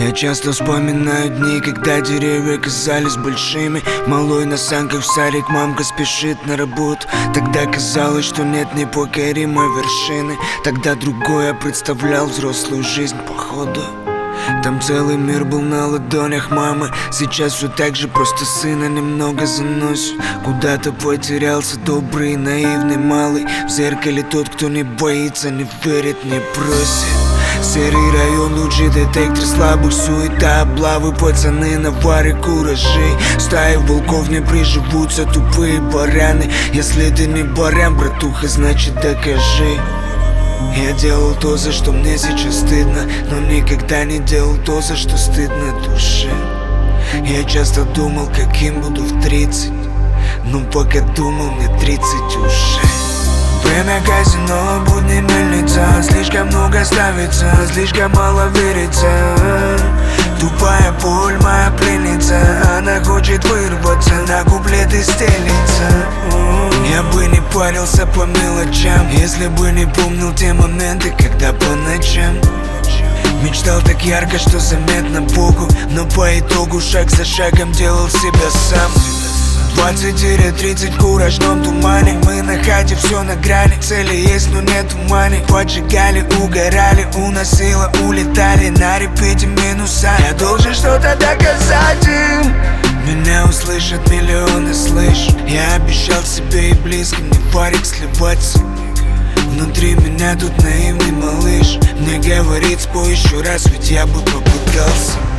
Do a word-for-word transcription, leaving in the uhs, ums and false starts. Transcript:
Я часто вспоминаю дни, когда деревья казались большими. Малой на санках в садик, мамка спешит на работу. Тогда казалось, что нет непокоримой вершины. Тогда другой я представлял взрослую жизнь походу. Там целый мир был на ладонях мамы. Сейчас все так же, просто сына немного заносит. Куда-то потерялся добрый, наивный малый. В зеркале тот, кто не боится, не верит, не просит. Серый район, лучший детектор слабых, суета, облавы, пацаны на варе, куражи. Стаи волков не приживутся, тупые бараны. Если ты не баран, братуха, значит докажи. Я делал то, за что мне сейчас стыдно, но никогда не делал то, за что стыдно душе. Я часто думал, каким буду в тридцать, но пока думал, мне тридцать уже. Время казино, будни мельница. Слишком много ставится, слишком мало верится. Тупая боль, моя пленница. Она хочет вырваться, на куплеты стелится. Я бы не парился по мелочам, если бы не помнил те моменты, когда по ночам мечтал так ярко, что заметно Богу, но по итогу шаг за шагом делал себя сам. Двадцать-тридцать в куражном тумане. Мы на хате, все на грани. Цели есть, но нет тумани. Поджигали, угорали, уносило, улетали. На репите минуса. Я должен что-то доказать им. Меня услышат миллионы, слышь. Я обещал себе и близким не варик сливаться. Внутри меня тут наивный малыш. Мне говорит, спой еще раз, ведь я бы попытался.